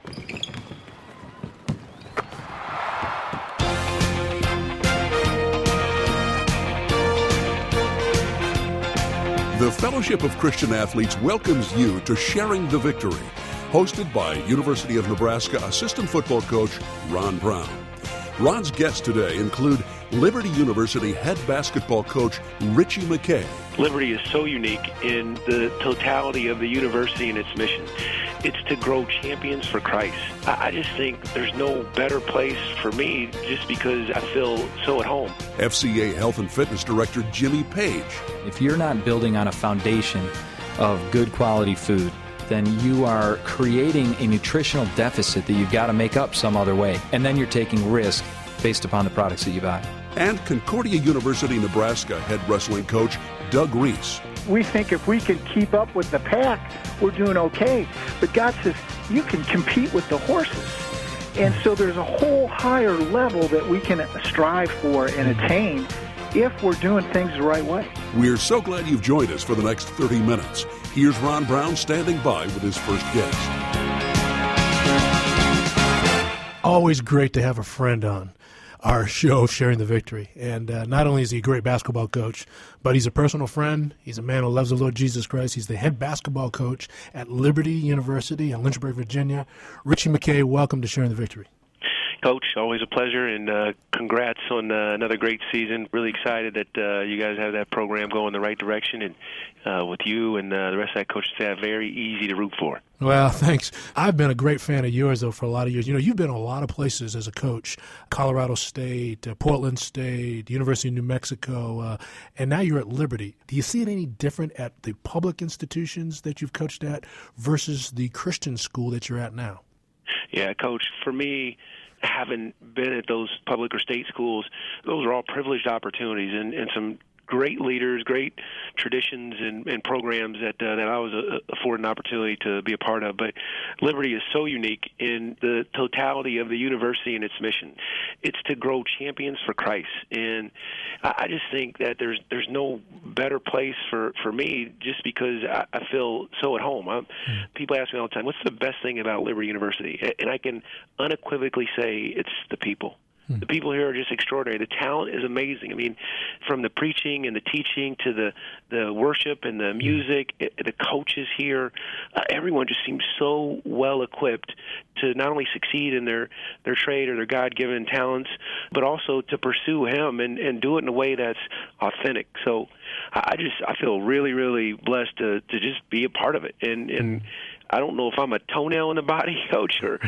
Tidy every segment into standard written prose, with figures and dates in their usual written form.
The Fellowship of Christian Athletes welcomes you to Sharing the Victory, hosted by University of Nebraska assistant football coach Ron Brown. Ron's guests today include Liberty University head basketball coach Ritchie McKay. Liberty is so unique in the totality of the university and its mission. It's to grow champions for Christ. I just think there's no better place for me just because I feel so at home. FCA Health and Fitness Director Jimmy Page. If you're not building on a foundation of good quality food, then you are creating a nutritional deficit that you've got to make up some other way. And then you're taking risk based upon the products that you buy. And Concordia University, Nebraska head wrestling coach Doug Reese. We think if we can keep up with the pack, we're doing okay. But God says you can compete with the horses. And so there's a whole higher level that we can strive for and attain if we're doing things the right way. We're so glad you've joined us for the next 30 minutes. Here's Ron Brown standing by with his first guest. Always great to have a friend on our show, Sharing the Victory. And not only is he a great basketball coach, but he's a personal friend. He's a man who loves the Lord Jesus Christ. He's the head basketball coach at Liberty University in Lynchburg, Virginia. Ritchie McKay, welcome to Sharing the Victory. Coach, always a pleasure, and congrats on another great season. Really excited that you guys have that program going in the right direction, and with you and the rest of that coaching staff, very easy to root for. Well, thanks. I've been a great fan of yours, though, for a lot of years. You know, you've been a lot of places as a coach, Colorado State, Portland State, University of New Mexico, and now you're at Liberty. Do you see it any different at the public institutions that you've coached at versus the Christian school that you're at now? Yeah, Coach, for me, having been at those public or state schools, those are all privileged opportunities and some great leaders, great traditions and programs that I was afforded an opportunity to be a part of. But Liberty is so unique in the totality of the university and its mission. It's to grow champions for Christ. And I just think that there's no better place for me just because I feel so at home. People ask me all the time, what's the best thing about Liberty University? And I can unequivocally say it's the people. The people here are just extraordinary. The talent is amazing. I mean, from the preaching and the teaching to the worship and the music, the coaches here, everyone just seems so well equipped to not only succeed in their trade or their God-given talents, but also to pursue Him and do it in a way that's authentic. So I feel really, really blessed to just be a part of it. And I don't know if I'm a toenail in the body, Coach, or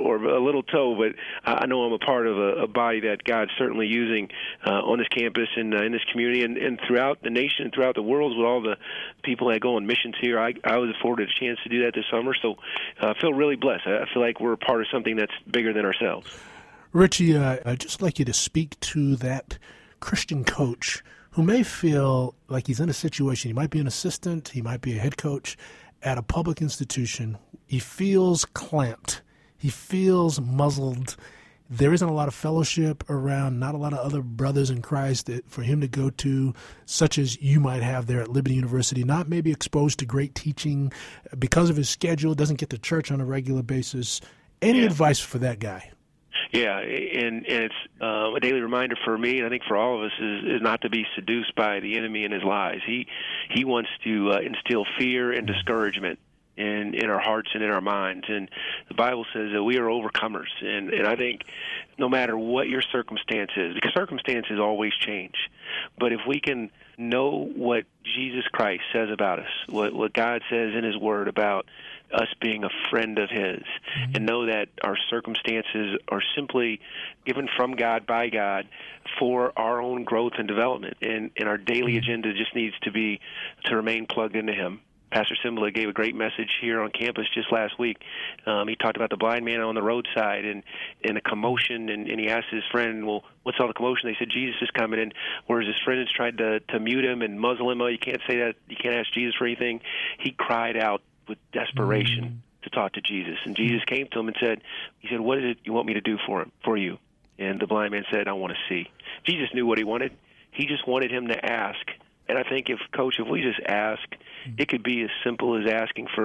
a little toe, but I know I'm a part of a body that God's certainly using on this campus and in this community and throughout the nation and throughout the world with all the people that go on missions here. I was afforded a chance to do that this summer, so I feel really blessed. I feel like we're a part of something that's bigger than ourselves. Ritchie, I'd just like you to speak to that Christian coach who may feel like he's in a situation, he might be an assistant, he might be a head coach, at a public institution. He feels clamped. He feels muzzled. There isn't a lot of fellowship around, not a lot of other brothers in Christ for him to go to, such as you might have there at Liberty University, not maybe exposed to great teaching because of his schedule, doesn't get to church on a regular basis. Any advice for that guy? Yeah, and it's a daily reminder for me, and I think for all of us, is not to be seduced by the enemy and his lies. He wants to instill fear and discouragement in our hearts and in our minds. And the Bible says that we are overcomers. And I think no matter what your circumstance is, because circumstances always change, but if we can know what Jesus Christ says about us, what God says in His Word about us being a friend of His, and know that our circumstances are simply given from God, by God, for our own growth and development. And our daily agenda just needs to be to remain plugged into Him. Pastor Simbala gave a great message here on campus just last week. He talked about the blind man on the roadside and a commotion, and he asked his friend, well, what's all the commotion? They said, Jesus is coming. And whereas his friends tried to mute him and muzzle him, oh, you can't say that, you can't ask Jesus for anything, he cried out with desperation to talk to Jesus. And Jesus came to him and said, what is it you want me to do for you? And the blind man said, I want to see. Jesus knew what he wanted. He just wanted him to ask. And I think if we just ask, it could be as simple as asking for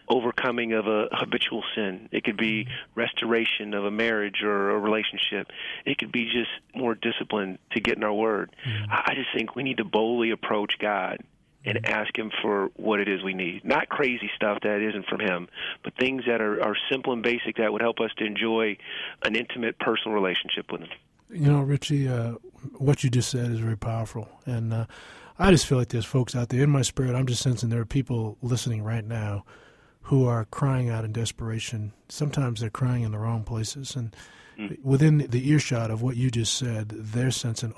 overcoming of a habitual sin. It could be restoration of a marriage or a relationship. It could be just more discipline to get in our word. I just think we need to boldly approach God and ask him for what it is we need. Not crazy stuff that isn't from him, but things that are simple and basic that would help us to enjoy an intimate personal relationship with him. You know, Richie, what you just said is very powerful. And I just feel like there's folks out there. In my spirit, I'm just sensing there are people listening right now who are crying out in desperation. Sometimes they're crying in the wrong places. And within the earshot of what you just said, they're sensing,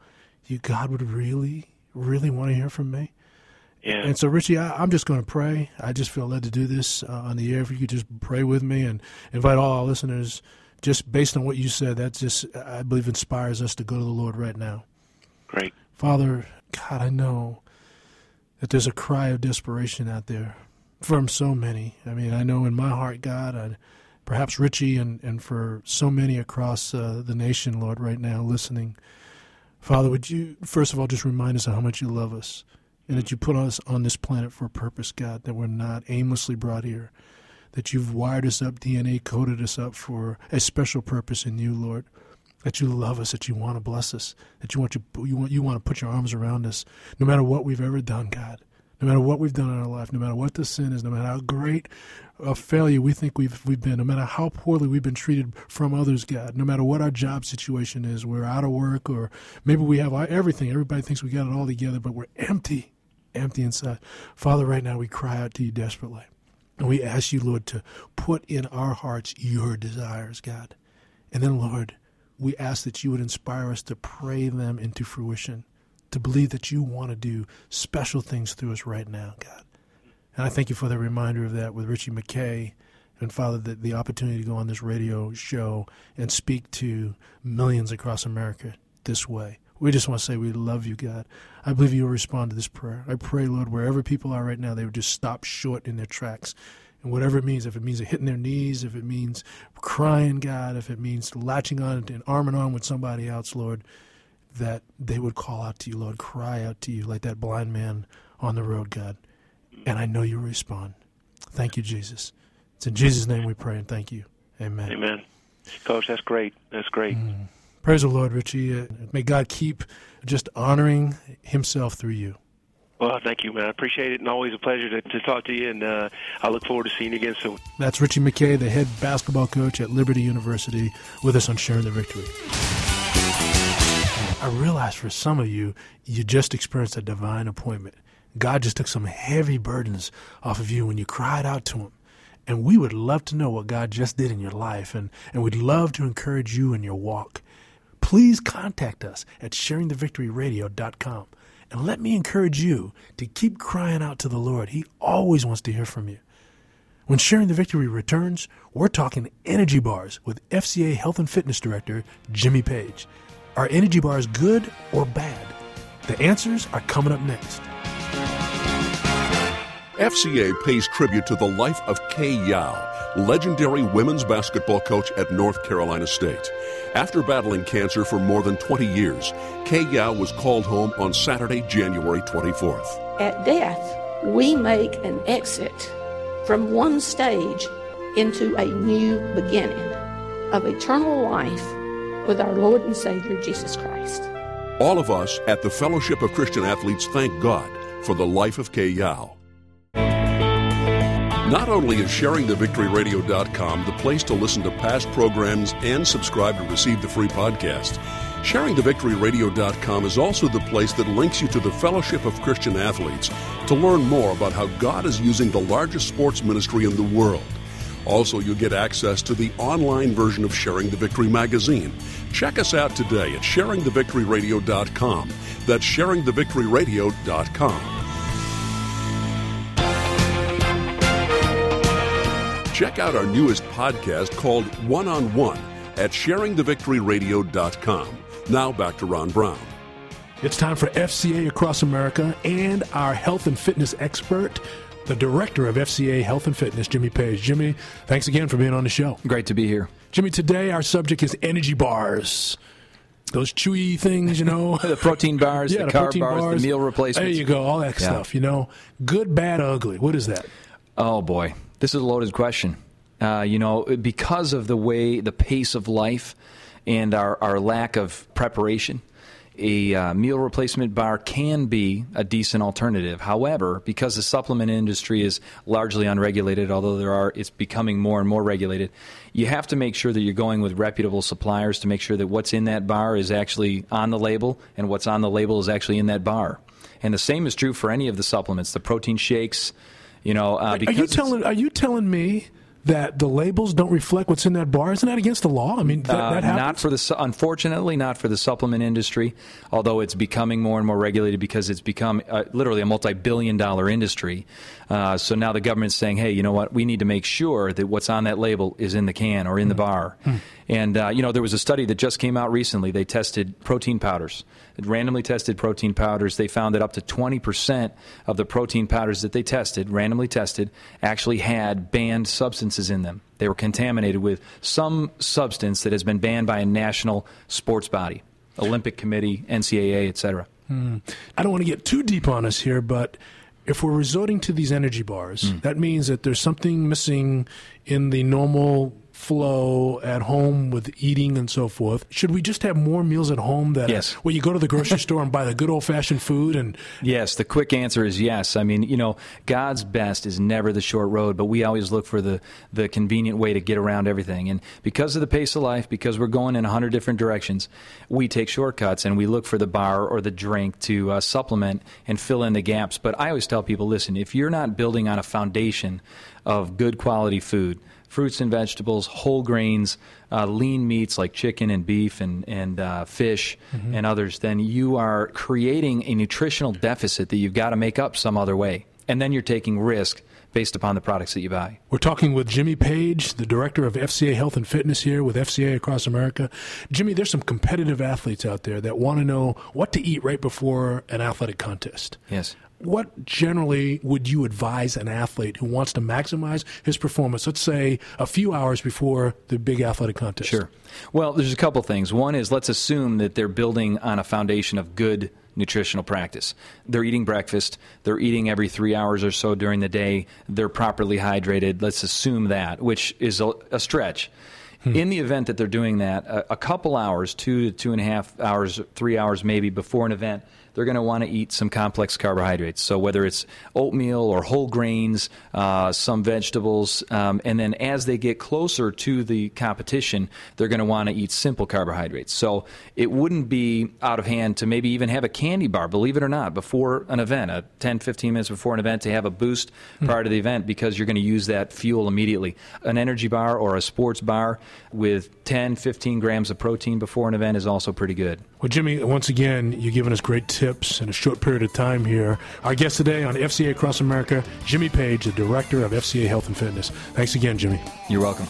God would really, really want to hear from me? Yeah. And so, Richie, I'm just going to pray. I just feel led to do this on the air. If you could just pray with me and invite all our listeners, just based on what you said, that just, I believe, inspires us to go to the Lord right now. Great. Father, God, I know that there's a cry of desperation out there from so many. I mean, I know in my heart, God, perhaps Richie and for so many across the nation, Lord, right now listening. Father, would you, first of all, just remind us of how much you love us and that you put us on this planet for a purpose, God, that we're not aimlessly brought here, that you've wired us up, DNA coded us up for a special purpose in you, Lord, that you love us, that you want to bless us, that you want to put your arms around us, no matter what we've ever done, God, no matter what we've done in our life, no matter what the sin is, no matter how great a failure we think we've been, no matter how poorly we've been treated from others, God, no matter what our job situation is, we're out of work, or maybe we have everything. Everybody thinks we got it all together, but we're empty inside. Father, right now we cry out to you desperately. And we ask you, Lord, to put in our hearts your desires, God. And then, Lord, we ask that you would inspire us to pray them into fruition, to believe that you want to do special things through us right now, God. And I thank you for the reminder of that with Richie McKay, and Father, the opportunity to go on this radio show and speak to millions across America this way. We just want to say we love you, God. I believe you will respond to this prayer. I pray, Lord, wherever people are right now, they would just stop short in their tracks. And whatever it means, if it means hitting their knees, if it means crying, God, if it means latching on and arm in arm with somebody else, Lord, that they would call out to you, Lord, cry out to you like that blind man on the road, God. And I know you'll respond. Thank you, Jesus. It's in Jesus' name we pray and thank you. Amen. Amen. Coach, that's great. That's great. Praise the Lord, Richie. May God keep just honoring himself through you. Well, thank you, man. I appreciate it, and always a pleasure to talk to you, and I look forward to seeing you again soon. That's Richie McKay, the head basketball coach at Liberty University, with us on Sharing the Victory. I realize for some of you, you just experienced a divine appointment. God just took some heavy burdens off of you when you cried out to him. And we would love to know what God just did in your life, and we'd love to encourage you in your walk. Please contact us at sharingthevictoryradio.com. And let me encourage you to keep crying out to the Lord. He always wants to hear from you. When Sharing the Victory returns, we're talking energy bars with FCA Health and Fitness Director Jimmy Page. Are energy bars good or bad? The answers are coming up next. FCA pays tribute to the life of Kay Yow, legendary women's basketball coach at North Carolina State. After battling cancer for more than 20 years, Kay Yow was called home on Saturday, January 24th. At death, we make an exit from one stage into a new beginning of eternal life with our Lord and Savior, Jesus Christ. All of us at the Fellowship of Christian Athletes thank God for the life of Kay Yow. Not only is SharingTheVictoryRadio.com the place to listen to past programs and subscribe to receive the free podcast, SharingTheVictoryRadio.com is also the place that links you to the Fellowship of Christian Athletes to learn more about how God is using the largest sports ministry in the world. Also, you'll get access to the online version of Sharing the Victory magazine. Check us out today at SharingTheVictoryRadio.com. That's SharingTheVictoryRadio.com. Check out our newest podcast called One-on-One at SharingTheVictoryRadio.com. Now back to Ron Brown. It's time for FCA Across America and our health and fitness expert, the director of FCA Health and Fitness, Jimmy Page. Jimmy, thanks again for being on the show. Great to be here. Jimmy, today our subject is energy bars. Those chewy things, you know. The protein bars, the carb bars, the meal replacements. There you go, all that stuff, you know. Good, bad, ugly. What is that? Oh, boy. This is a loaded question. Because of the pace of life and our lack of preparation, a meal replacement bar can be a decent alternative. However, because the supplement industry is largely unregulated, although it's becoming more and more regulated, you have to make sure that you're going with reputable suppliers to make sure that what's in that bar is actually on the label and what's on the label is actually in that bar. And the same is true for any of the supplements, the protein shakes. Are you telling me that the labels don't reflect what's in that bar? Isn't that against the law? I mean, that happens? Unfortunately, not for the supplement industry, although it's becoming more and more regulated because it's become literally a multi-billion-dollar industry. So now the government's saying, hey, you know what? We need to make sure that what's on that label is in the can or in the bar. And, there was a study that just came out recently. They tested protein powders. It randomly tested protein powders. They found that up to 20% of the protein powders that they tested, randomly tested, actually had banned substances in them. They were contaminated with some substance that has been banned by a national sports body, Olympic Committee, NCAA, et cetera. I don't want to get too deep on us here, but if we're resorting to these energy bars, that means that there's something missing in the normal flow at home with eating and so forth. Should we just have more meals at home where you go to the grocery store and buy the good old-fashioned food? Yes, the quick answer is yes. I mean, God's best is never the short road, but we always look for the convenient way to get around everything. And because of the pace of life, because we're going in 100 different directions, we take shortcuts and we look for the bar or the drink to supplement and fill in the gaps. But I always tell people, listen, if you're not building on a foundation of good quality food, fruits and vegetables, whole grains, lean meats like chicken and beef and fish and others, then you are creating a nutritional deficit that you've got to make up some other way. And then you're taking risk based upon the products that you buy. We're talking with Jimmy Page, the director of FCA Health and Fitness here with FCA across America. Jimmy, there's some competitive athletes out there that want to know what to eat right before an athletic contest. Yes. What generally would you advise an athlete who wants to maximize his performance, let's say a few hours before the big athletic contest? Sure. Well, there's a couple things. One is let's assume that they're building on a foundation of good nutritional practice. They're eating breakfast. They're eating every 3 hours or so during the day. They're properly hydrated. Let's assume that, which is a stretch. In the event that they're doing that, a couple hours, 2 to 2.5 hours, 3 hours maybe before an event, they're going to want to eat some complex carbohydrates. So whether it's oatmeal or whole grains, some vegetables, and then as they get closer to the competition, they're going to want to eat simple carbohydrates. So it wouldn't be out of hand to maybe even have a candy bar, believe it or not, before an event, 10, 15 minutes before an event to have a boost prior to the event because you're going to use that fuel immediately. An energy bar or a sports bar with 10, 15 grams of protein before an event is also pretty good. Well, Jimmy, once again, you've given us great tips in a short period of time here. Our guest today on FCA Across America, Jimmy Page, the Director of FCA Health and Fitness. Thanks again, Jimmy. You're welcome.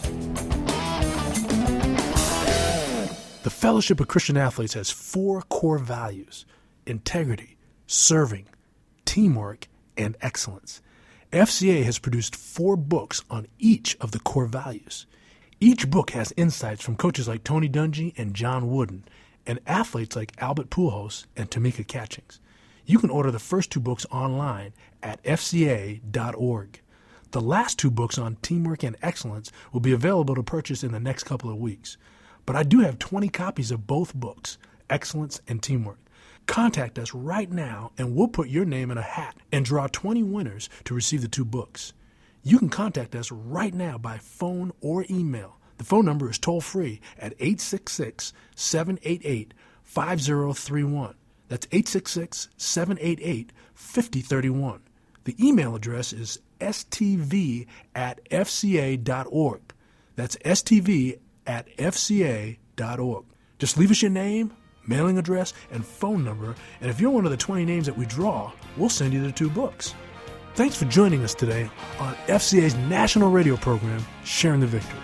The Fellowship of Christian Athletes has 4 core values: integrity, serving, teamwork, and excellence. FCA has produced 4 books on each of the core values. Each book has insights from coaches like Tony Dungy and John Wooden, and athletes like Albert Pujols and Tamika Catchings. You can order the first 2 books online at fca.org. The last 2 books on teamwork and excellence will be available to purchase in the next couple of weeks. But I do have 20 copies of both books, Excellence and Teamwork. Contact us right now and we'll put your name in a hat and draw 20 winners to receive the 2 books. You can contact us right now by phone or email. The phone number is toll-free at 866-788-5031. That's 866-788-5031. The email address is stv@fca.org. That's stv@fca.org. Just leave us your name, mailing address, and phone number, and if you're one of the 20 names that we draw, we'll send you the 2 books. Thanks for joining us today on FCA's national radio program, Sharing the Victory.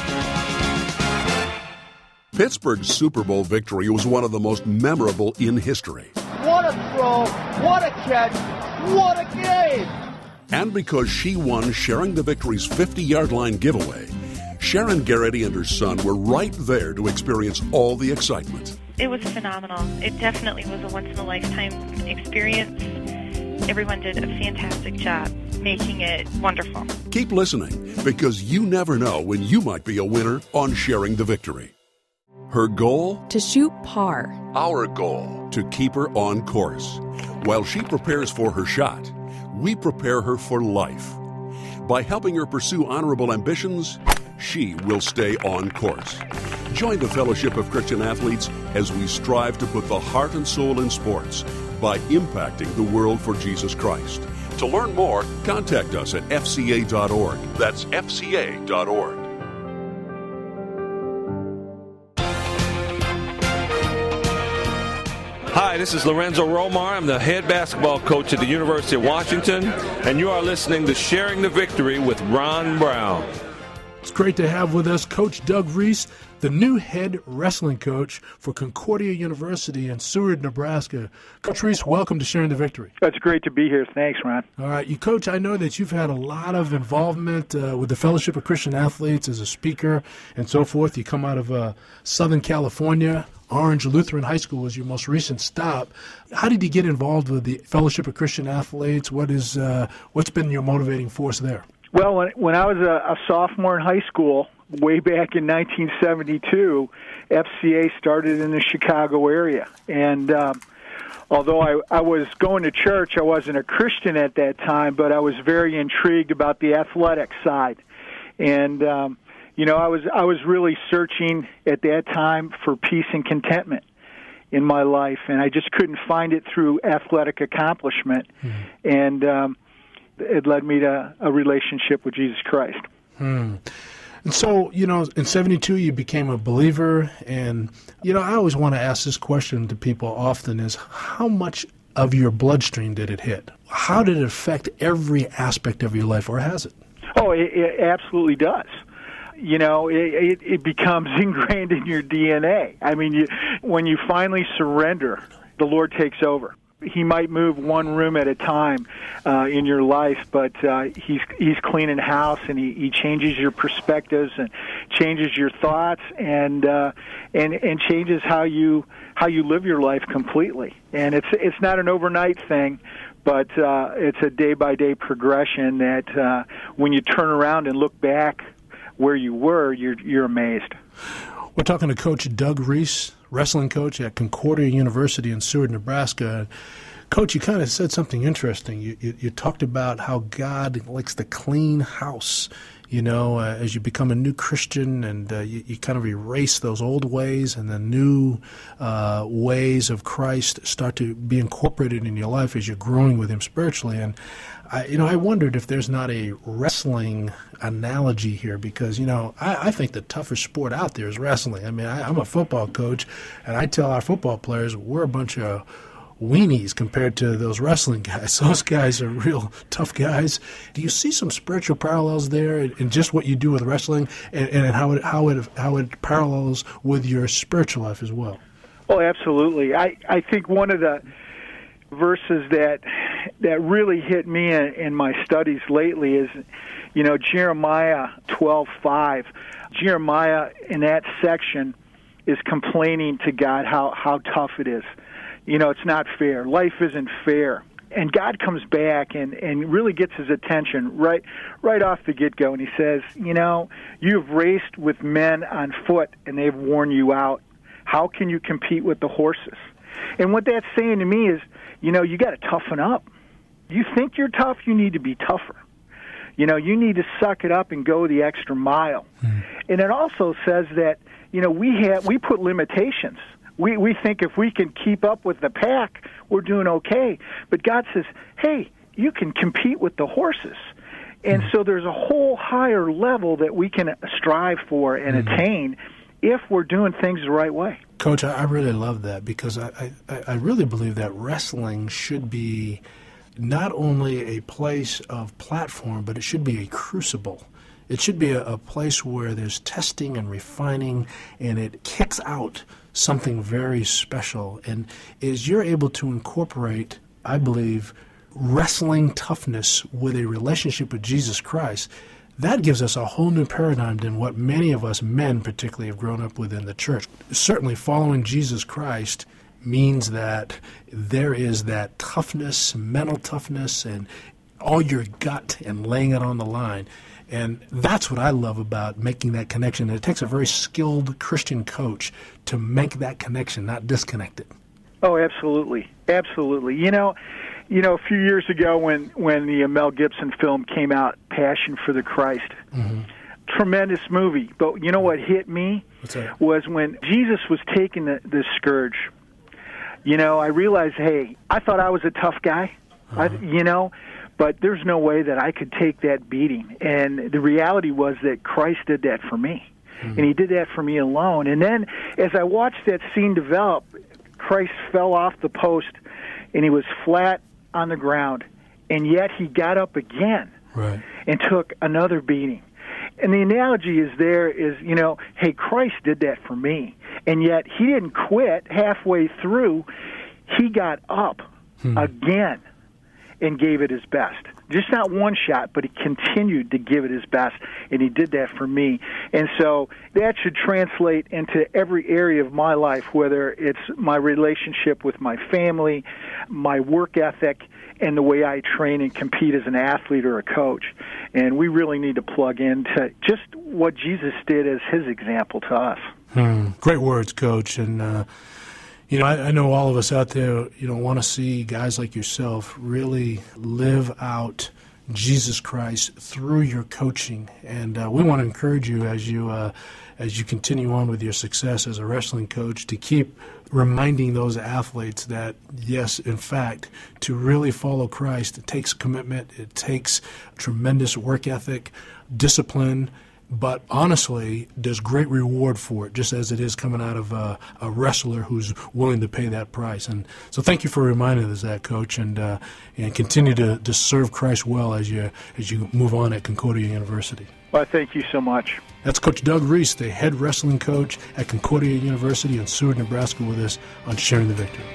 Pittsburgh's Super Bowl victory was one of the most memorable in history. What a throw, what a catch, what a game! And because she won Sharing the Victory's 50-yard line giveaway, Sharon Garrity and her son were right there to experience all the excitement. It was phenomenal. It definitely was a once-in-a-lifetime experience. Everyone did a fantastic job making it wonderful. Keep listening, because you never know when you might be a winner on Sharing the Victory. Her goal? To shoot par. Our goal? To keep her on course. While she prepares for her shot, we prepare her for life. By helping her pursue honorable ambitions, she will stay on course. Join the Fellowship of Christian Athletes as we strive to put the heart and soul in sports by impacting the world for Jesus Christ. To learn more, contact us at fca.org. That's fca.org. Hi, this is Lorenzo Romar. I'm the head basketball coach at the University of Washington, and you are listening to Sharing the Victory with Ron Brown. It's great to have with us Coach Doug Reese, the new head wrestling coach for Concordia University in Seward, Nebraska. Coach Reese, welcome to Sharing the Victory. It's great to be here. Thanks, Ron. All right. You, Coach, I know that you've had a lot of involvement with the Fellowship of Christian Athletes as a speaker and so forth. You come out of Southern California. Orange Lutheran High School was your most recent stop. How did you get involved with the Fellowship of Christian Athletes? What's been your motivating force there? Well, when I was a sophomore in high school, way back in 1972, FCA started in the Chicago area. And although I was going to church, I wasn't a Christian at that time, but I was very intrigued about the athletic side. And I was really searching at that time for peace and contentment in my life, and I just couldn't find it through athletic accomplishment. And it led me to a relationship with Jesus Christ. And so, in 72 you became a believer, and, I always want to ask this question to people often is, how much of your bloodstream did it hit? How did it affect every aspect of your life, or has it? Oh, it absolutely does. It becomes ingrained in your DNA. I mean, when you finally surrender, the Lord takes over. He might move one room at a time in your life, but he's cleaning house, and he changes your perspectives and changes your thoughts and changes how you live your life completely. And it's not an overnight thing, but it's a day-by-day progression that when you turn around and look back where you were, you're amazed. We're talking to Coach Doug Reese, wrestling coach at Concordia University in Seward, Nebraska. Coach, you kind of said something interesting. You talked about how God likes to clean house, as you become a new Christian, and you kind of erase those old ways, and the new ways of Christ start to be incorporated in your life as you're growing with Him spiritually. And I wondered if there's not a wrestling analogy here, because, I think the toughest sport out there is wrestling. I mean, I'm a football coach, and I tell our football players we're a bunch of weenies compared to those wrestling guys. Those guys are real tough guys. Do you see some spiritual parallels there in just what you do with wrestling, and how it parallels with your spiritual life as well? Oh, absolutely. I think one of the verses that really hit me in my studies lately is, Jeremiah 12:5. Jeremiah, in that section, is complaining to God how tough it is. It's not fair. Life isn't fair. And God comes back and really gets his attention right off the get-go, and he says, you've raced with men on foot, and they've worn you out. How can you compete with the horses? And what that's saying to me is, you got to toughen up. You think you're tough, you need to be tougher. You need to suck it up and go the extra mile. And it also says that, we put limitations. We think if we can keep up with the pack, we're doing okay. But God says, hey, you can compete with the horses. And so there's a whole higher level that we can strive for and attain if we're doing things the right way. Coach, I really love that, because I really believe that wrestling should be not only a place of platform, but it should be a crucible. It should be a place where there's testing and refining, and it kicks out something very special. And as you're able to incorporate, I believe, wrestling toughness with a relationship with Jesus Christ, that gives us a whole new paradigm than what many of us men particularly have grown up with in the church. Certainly following Jesus Christ means that there is that toughness, mental toughness, and all your gut and laying it on the line. And that's what I love about making that connection. It takes a very skilled Christian coach to make that connection, not disconnect it. Oh, absolutely. Absolutely. You know, a few years ago when the Mel Gibson film came out, Passion for the Christ, tremendous movie. But you know what hit me was when Jesus was taking the scourge. You know, I realized, hey, I thought I was a tough guy, but there's no way that I could take that beating. And the reality was that Christ did that for me. And he did that for me alone. And then as I watched that scene develop, Christ fell off the post and he was flat on the ground. And yet he got up again and took another beating. And the analogy is hey, Christ did that for me. And yet he didn't quit halfway through. He got up again and gave it his best. Just not one shot, but he continued to give it his best, and he did that for me. And so that should translate into every area of my life, whether it's my relationship with my family, my work ethic, and the way I train and compete as an athlete or a coach. And we really need to plug into just what Jesus did as his example to us. Great words, Coach. And I know all of us out there, want to see guys like yourself really live out Jesus Christ through your coaching. And we want to encourage you as you continue on with your success as a wrestling coach to keep reminding those athletes that, yes, in fact, to really follow Christ, it takes commitment, it takes tremendous work ethic, discipline, but honestly, there's great reward for it, just as it is coming out of a wrestler who's willing to pay that price. And so thank you for reminding us that, Coach, and continue to serve Christ well as you move on at Concordia University. Well, thank you so much. That's Coach Doug Reese, the head wrestling coach at Concordia University in Seward, Nebraska, with us on Sharing the Victory.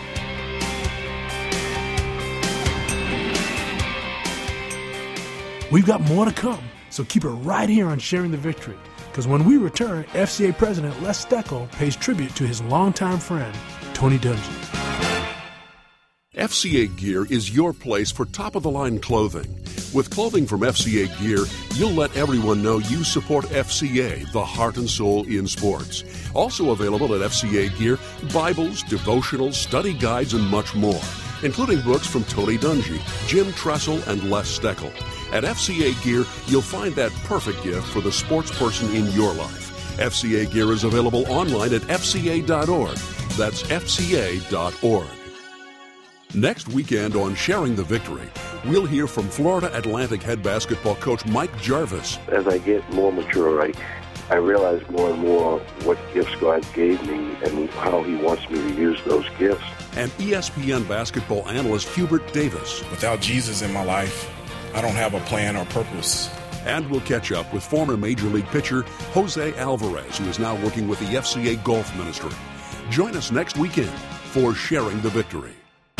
We've got more to come. So keep it right here on Sharing the Victory, because when we return, FCA President Les Steckel pays tribute to his longtime friend, Tony Dungy. FCA Gear is your place for top-of-the-line clothing. With clothing from FCA Gear, you'll let everyone know you support FCA, the heart and soul in sports. Also available at FCA Gear, Bibles, devotionals, study guides, and much more, including books from Tony Dungy, Jim Tressel, and Les Steckel. At FCA Gear, you'll find that perfect gift for the sports person in your life. FCA Gear is available online at fca.org. That's fca.org. Next weekend on Sharing the Victory, we'll hear from Florida Atlantic head basketball coach Mike Jarvis. As I get more mature, I realize more and more what gifts God gave me and how he wants me to use those gifts. And ESPN basketball analyst Hubert Davis. Without Jesus in my life, I don't have a plan or purpose. And we'll catch up with former Major League pitcher Jose Alvarez, who is now working with the FCA Golf Ministry. Join us next weekend for Sharing the Victory.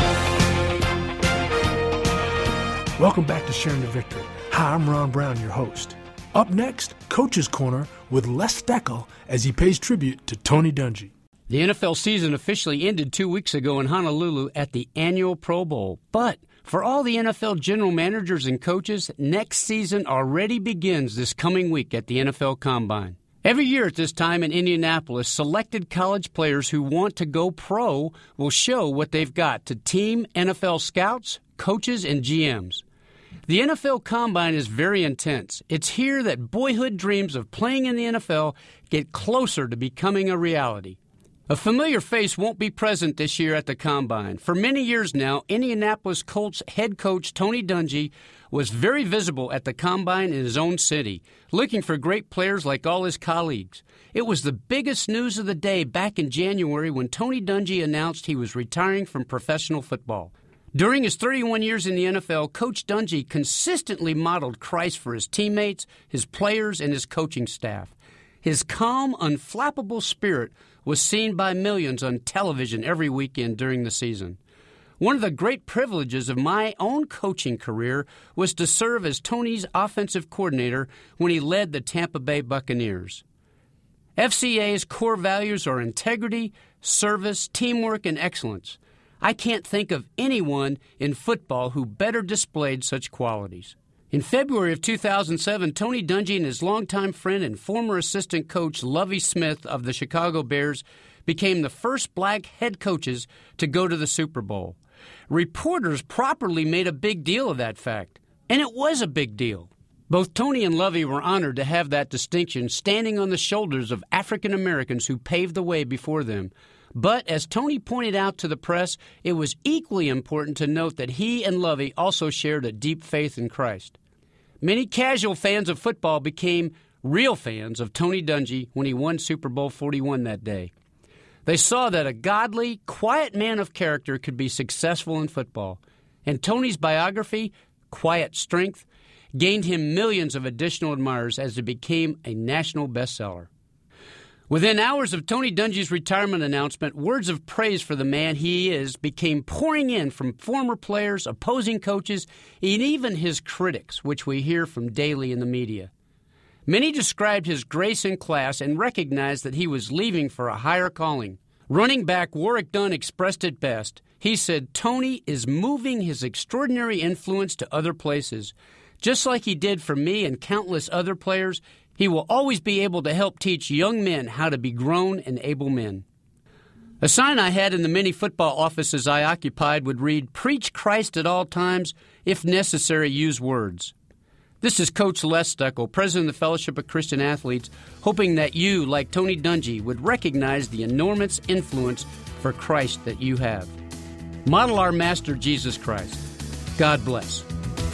Welcome back to Sharing the Victory. Hi, I'm Ron Brown, your host. Up next, Coach's Corner with Les Steckel as he pays tribute to Tony Dungy. The NFL season officially ended 2 weeks ago in Honolulu at the annual Pro Bowl. But for all the NFL general managers and coaches, next season already begins this coming week at the NFL Combine. Every year at this time in Indianapolis, selected college players who want to go pro will show what they've got to team NFL scouts, coaches, and GMs. The NFL Combine is very intense. It's here that boyhood dreams of playing in the NFL get closer to becoming a reality. A familiar face won't be present this year at the Combine. For many years now, Indianapolis Colts head coach Tony Dungy was very visible at the Combine in his own city, looking for great players like all his colleagues. It was the biggest news of the day back in January when Tony Dungy announced he was retiring from professional football. During his 31 years in the NFL, Coach Dungy consistently modeled Christ for his teammates, his players, and his coaching staff. His calm, unflappable spirit was seen by millions on television every weekend during the season. One of the great privileges of my own coaching career was to serve as Tony's offensive coordinator when he led the Tampa Bay Buccaneers. FCA's core values are integrity, service, teamwork, and excellence. I can't think of anyone in football who better displayed such qualities. In February of 2007, Tony Dungy and his longtime friend and former assistant coach Lovie Smith of the Chicago Bears became the first black head coaches to go to the Super Bowl. Reporters properly made a big deal of that fact, and it was a big deal. Both Tony and Lovie were honored to have that distinction standing on the shoulders of African Americans who paved the way before them. But as Tony pointed out to the press, it was equally important to note that he and Lovie also shared a deep faith in Christ. Many casual fans of football became real fans of Tony Dungy when he won Super Bowl 41 that day. They saw that a godly, quiet man of character could be successful in football. And Tony's biography, Quiet Strength, gained him millions of additional admirers as it became a national bestseller. Within hours of Tony Dungy's retirement announcement, words of praise for the man he is became pouring in from former players, opposing coaches, and even his critics, which we hear from daily in the media. Many described his grace and class and recognized that he was leaving for a higher calling. Running back Warrick Dunn expressed it best. He said, "Tony is moving his extraordinary influence to other places. Just like he did for me and countless other players, he will always be able to help teach young men how to be grown and able men." A sign I had in the many football offices I occupied would read, "Preach Christ at all times. If necessary, use words." This is Coach Les Steckel, President of the Fellowship of Christian Athletes, hoping that you, like Tony Dungy, would recognize the enormous influence for Christ that you have. Model our Master Jesus Christ. God bless.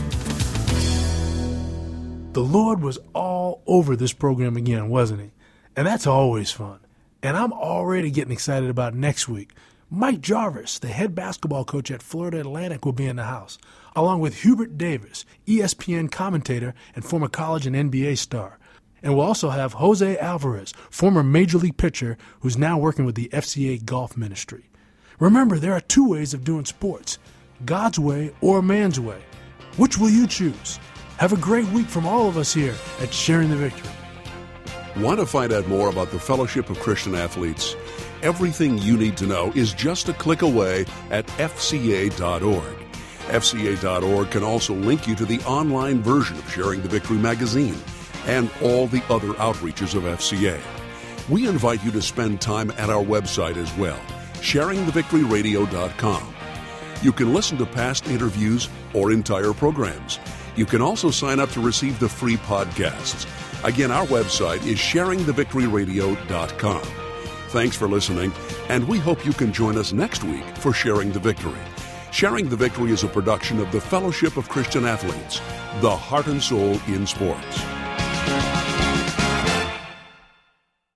The Lord was all over this program again, wasn't he? And that's always fun. And I'm already getting excited about next week. Mike Jarvis, the head basketball coach at Florida Atlantic, will be in the house, along with Hubert Davis, ESPN commentator and former college and NBA star. And we'll also have Jose Alvarez, former Major League pitcher who's now working with the FCA Golf Ministry. Remember, there are two ways of doing sports, God's way or man's way. Which will you choose? Have a great week from all of us here at Sharing the Victory. Want to find out more about the Fellowship of Christian Athletes? Everything you need to know is just a click away at fca.org. FCA.org can also link you to the online version of Sharing the Victory magazine and all the other outreaches of FCA. We invite you to spend time at our website as well, sharingthevictoryradio.com. You can listen to past interviews or entire programs. You can also sign up to receive the free podcasts. Again, our website is sharingthevictoryradio.com. Thanks for listening, and we hope you can join us next week for Sharing the Victory. Sharing the Victory is a production of the Fellowship of Christian Athletes, the heart and soul in sports.